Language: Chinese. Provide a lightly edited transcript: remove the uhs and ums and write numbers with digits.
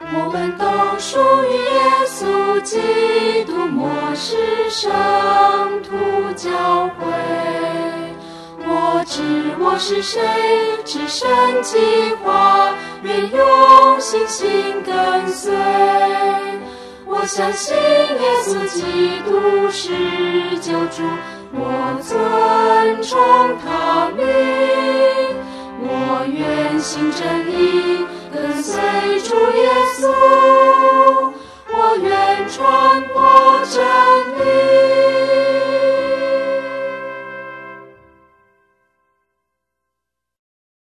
我们都属于耶稣基督末世圣徒教会。我是谁？只神计划，愿用信心跟随。我相信耶稣基督是救主，我尊崇他名。我愿行真义，跟随主耶稣。我愿传播真